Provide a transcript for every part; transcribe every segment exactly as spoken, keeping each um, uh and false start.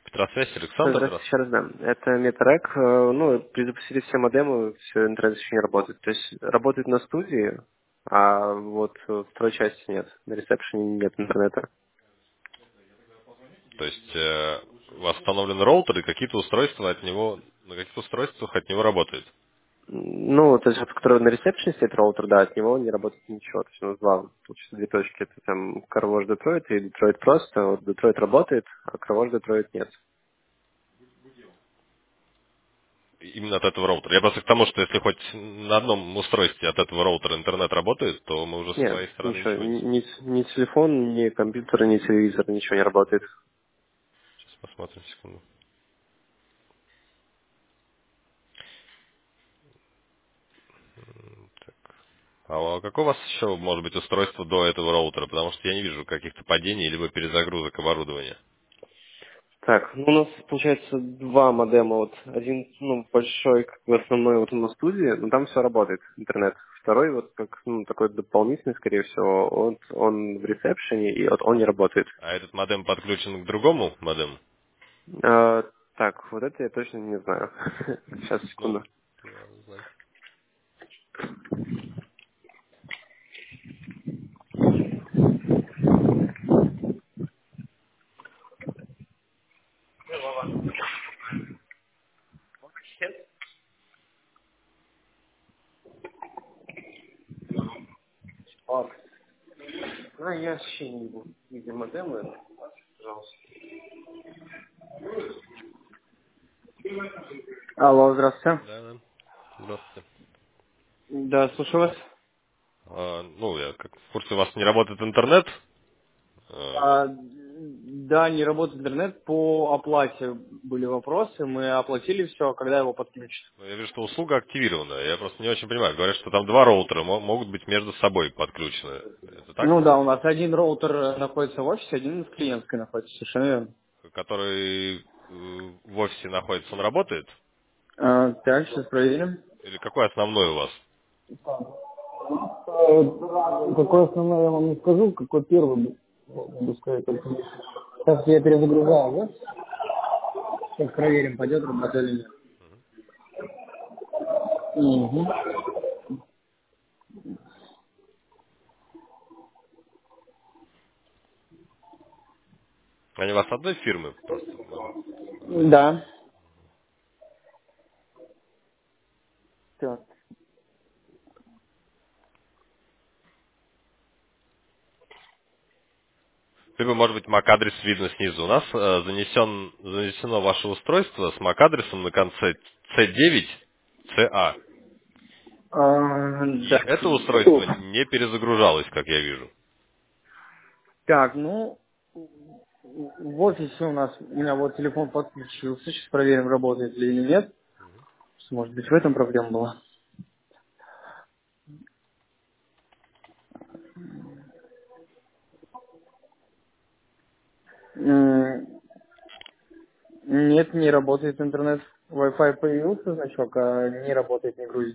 Петросвязь, Александр, Здравствуйте еще здравствуйте. раз, да. Это Метарек. Э, Ну, перезапустили все модемы, все интернет еще не работает. То есть работает на студии, а вот в второй части нет. На ресепшене нет интернета. То есть э, у вас установлен роутер, и какие-то устройства от него, на каких-то устройствах от него работают. Ну, то есть вот, который на ресепшене стоит роутер, да, от него не работает ничего. То есть у нас два, получается, две точки. Это там CarWash Detroit и Detroit просто. Вот Detroit работает, а CarWash Detroit нет. Именно от этого роутера. Я просто к тому, что если хоть на одном устройстве от этого роутера интернет работает, то мы уже с Нет, своей стороны ничего. ничего не Ни, сможем. ни ни телефон, ни компьютер, ни телевизор, ничего не работает. Сейчас посмотрим секунду. А какое у вас еще может быть устройство до этого роутера? Потому что я не вижу каких-то падений либо перезагрузок оборудования. Так, ну у нас получается два модема. Вот один, ну, большой, как бы основной вот на студии, но там все работает, интернет. Второй вот как ну, такой дополнительный, скорее всего, он, он в ресепшене, и вот он не работает. А этот модем подключен к другому модему? А, так, вот это я точно не знаю. Сейчас, Ну, секунду. да, узнайте. А, ну, я вообще не буду. Где модемы? Пожалуйста. Алло, здравствуйте. Да, да. Здравствуйте. Да, слушаю вас. А, ну, я как в курсе, у вас не работает интернет. А, вот. А, да, не работает интернет. По оплате были вопросы. Мы оплатили все, когда его подключат. Но я вижу, что услуга активирована. Я просто не очень понимаю. Говорят, что там два роутера мо- могут быть между собой подключены. Это так? Ну да, у нас один роутер э, находится в офисе, один в клиентской находится, совершенно верно. Который э, в офисе находится, он работает? А, так, сейчас проверим. Или какой основной у вас? Э, Какой основной я вам не скажу, какой первый бы- буду сказать. только. Сейчас я перезагружаю, да? Сейчас проверим, пойдет работа или нет. Угу. Они у вас одной фирмы просто могут быть. Да. Так. Либо, может быть, MAC-адрес видно снизу. У нас э, занесен, занесено ваше устройство с MAC-адресом на конце си девять си эй. А, И да. это устройство не перезагружалось, как я вижу. Так, ну, в офисе у нас, у меня вот телефон подключился, сейчас проверим, работает ли или нет. Может быть, в этом проблема была. М, Нет, не работает интернет. Wi-Fi появился значок, а не работает, не грузит.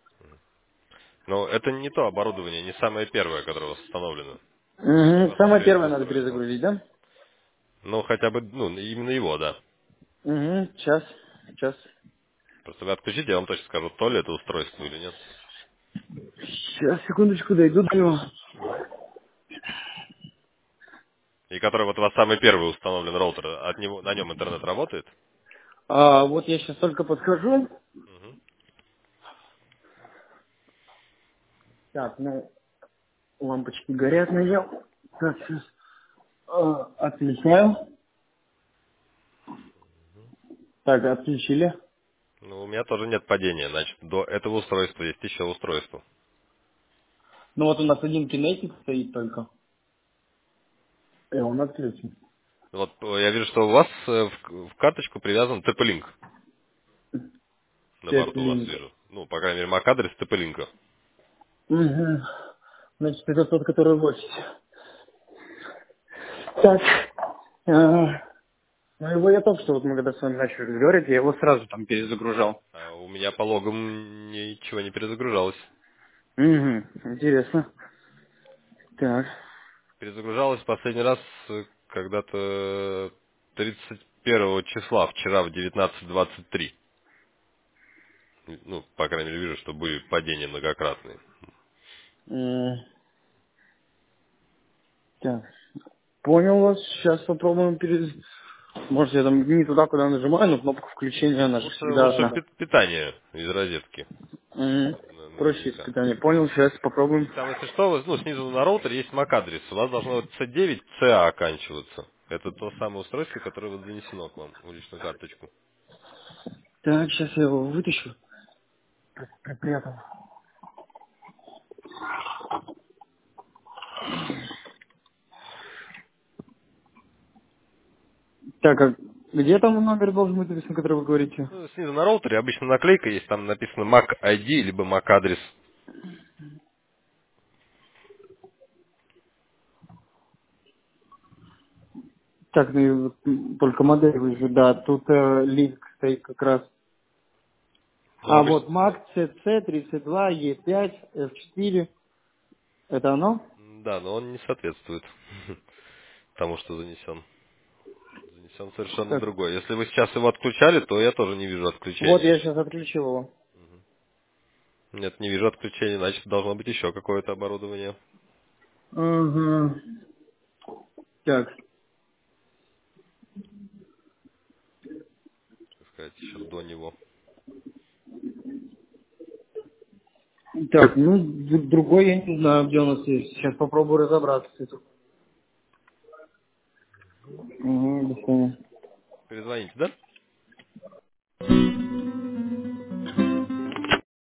Но это не то оборудование, не самое первое, которое у вас установлено. У Угу. вас Самое еще есть первое надо устройство. перезагрузить, да? Ну, хотя бы, ну, именно его, да. Угу. Сейчас, сейчас. Просто вы отключите, я вам точно скажу, то ли это устройство или нет. Сейчас, секундочку, дойду до него. И который вот у вас самый первый установлен роутер, от него, на нем интернет работает? А, вот я сейчас только подхожу. Мгм. Так, ну, лампочки горят на нем. Так, сейчас. А, отключаю. Так, отключили. Ну, у меня тоже нет падения, значит, до этого устройства есть еще устройство. Ну вот у нас один кинетик стоит только. И он отключен. Вот э, я вижу, что у вас э, в, в карточку привязан ти пи-Link на борту у вас Теплинк. вижу. Ну, по крайней мере, MAC-адрес ти пи-Link. Угу. Значит, это тот, который в офисе. Так. а, Ну, его я только что, вот мы когда с вами начали разговаривать, я его сразу там перезагружал. А у меня по логам ничего не перезагружалось. Угу, интересно. Так. Перезагружалось последний раз э, когда-то тридцать первого числа, вчера в девятнадцать двадцать три. Ну, по крайней мере, вижу, что были падения многократные. М, Так, понял вас. Сейчас попробуем перез... Может, я там не туда, куда нажимаю, но кнопка включения, она же Лучше, всегда лучше одна. пи- питание из розетки. М, на- Проще Наверняка. испытание. Понял, сейчас И попробуем. там, если что, вы- ну, снизу на роутере есть MAC-адрес. У вас должно вот си девять си эй оканчиваться. Это то самое устройство, которое вот занесено к вам в личную карточку. Так, сейчас я его вытащу. Припрятал. Так, а где там номер должен быть написан, который вы говорите? Ну, снизу на роутере обычно наклейка есть, там написано MAC ай ди, либо MAC-адрес. Так, ну и вот, м, только модель выживет, да. Тут э, линк стоит как раз. Ну, А обычно, вот Mac си си тридцать два и пять эф четыре. Это оно? да, но он не соответствует тому, что занесен. Занесен совершенно Так, другой. Если вы сейчас его отключали, то я тоже не вижу вот отключения. я сейчас отключил его. Нет, не вижу отключения, значит, должно быть еще какое-то оборудование. Угу. Так, Так сказать, еще до него. так, ну, д- другой я не знаю, где у нас есть. Сейчас попробую разобраться с этим. Угу, до свидания. Перезвоните, да?